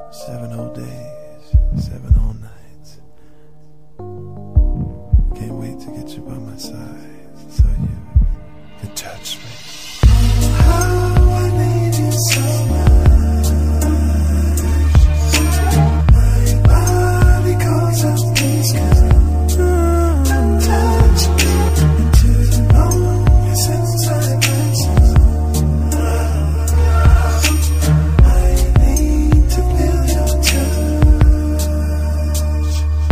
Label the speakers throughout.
Speaker 1: 7 whole days, 7 whole nights. Can't wait to get you by my side so you can touch me. Oh, I need you so much. My body calls out these girls. Touch me into the moments inside my soul. I need to feel your touch.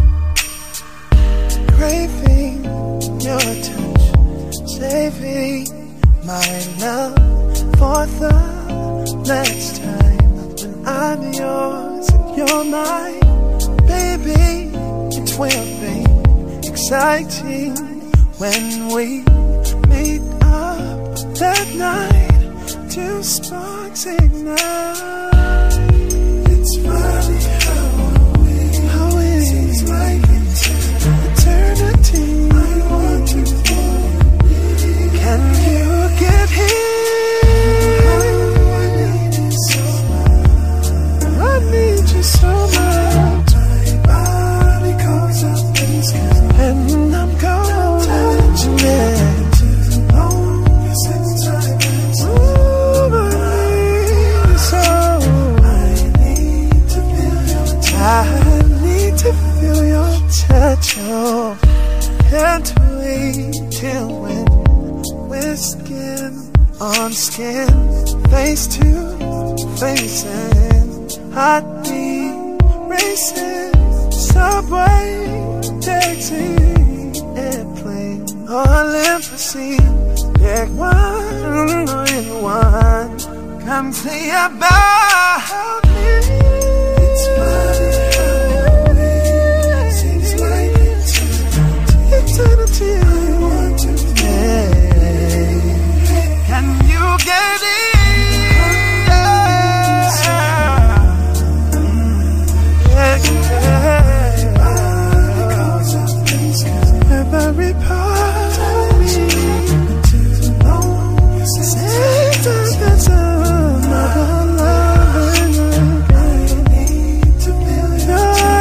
Speaker 1: Craving your touch, saving my love for the last time. When I'm yours and you're mine, baby, it will be exciting when we meet up that night. Two sparks ignite. It's funny how it seems like eternity. I want to fall. Can you get here? I need you so much. I need you so much. My body calls out these girls, and I'm going touching it to the longest inside my soul. Ooh, I need you so. I need to feel your touch. I need to feel your touch. Oh, can't wait till when we're skin on skin, face to face, and heartbeat racing. Subway, taxi, airplane, or limousine. Pick one in one. Come see about me. It's funny how it seems like eternity. I want to stay. Can you get it? Every part of me, same time that's another loving again. I need to feel your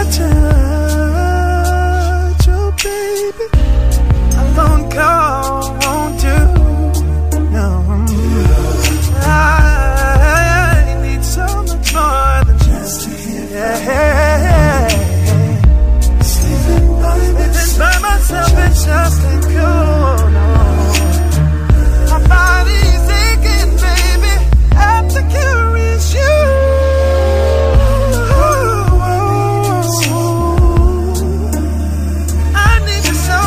Speaker 1: touch, oh baby. I won't go, won't do, no. I need so much more than just to hear. Sleeping by myself, it's just ain't cool, no. My body's aching, baby, after curious you. I need you so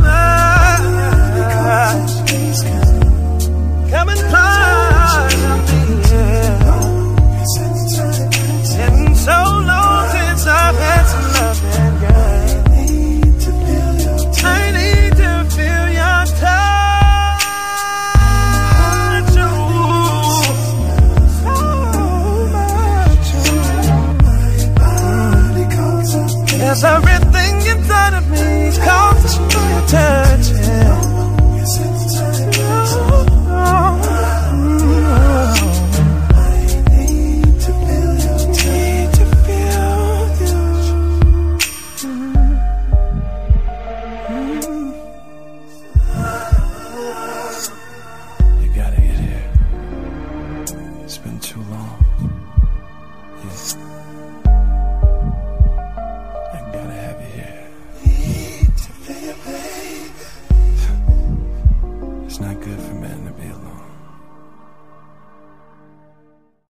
Speaker 1: much. Come and find me, yeah. It's so long since I've had some loving, girl. I need to feel your touch, oh, so much, oh. My body calls out. There's everything inside of me calls for your touch, yeah. I need to feel your touch. Need to feel you. You gotta get here. It's been too long. Yeah. I gotta have you here. Need to feel, baby. It's not good for men to be alone.